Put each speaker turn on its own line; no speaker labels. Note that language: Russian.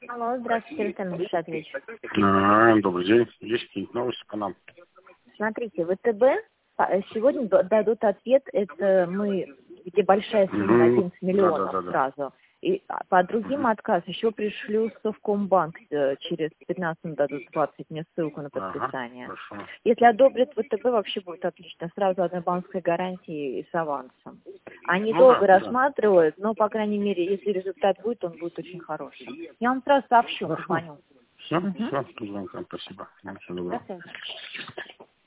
Алло, здравствуйте, Александр Шатович.
Добрый день. Есть какие-нибудь новости по нам?
Смотрите, ВТБ сегодня дадут ответ, это мы, где большая сумма, 11 миллионов сразу. И по другим отказ еще пришлю Совкомбанк, через 15 минут дадут 20 мне ссылку на подписание. Если одобрят ВТБ, вообще будет отлично. Сразу одна банковская гарантия и с авансом. Они долго рассматривают, но, по крайней мере, если результат будет, он будет очень хороший. Я вам сразу сообщу, позвоню.
Все, спасибо. Всего доброго.
До свидания.